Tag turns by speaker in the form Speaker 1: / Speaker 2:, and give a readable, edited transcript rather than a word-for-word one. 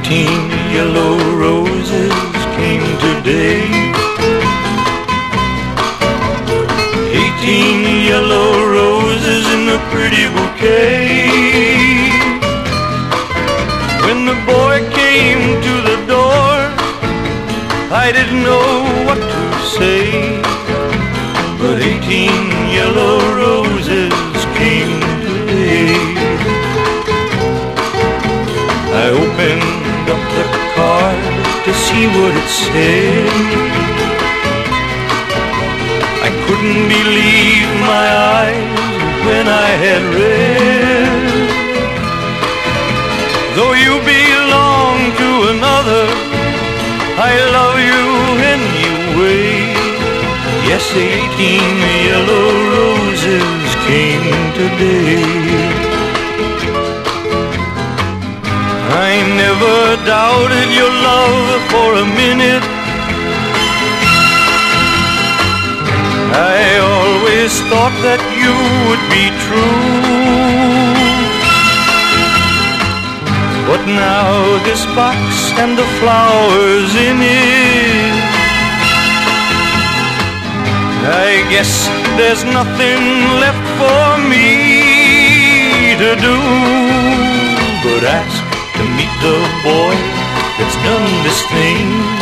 Speaker 1: 18 yellow roses came today. 18 yellow roses in a pretty bouquet. When the boy came to the door, I didn't know what to say, but 18 yellow roses came today. I opened up the card to see what it said. I couldn't believe my eyes when I had read. Though you belong to another, I love you anyway. Yes, 18 yellow roses came today. I never doubted your love for a minute. I always thought that you would be true. But now this box and the flowers in it, I guess there's nothing left for me to do but ask to meet the boy that's done this thing.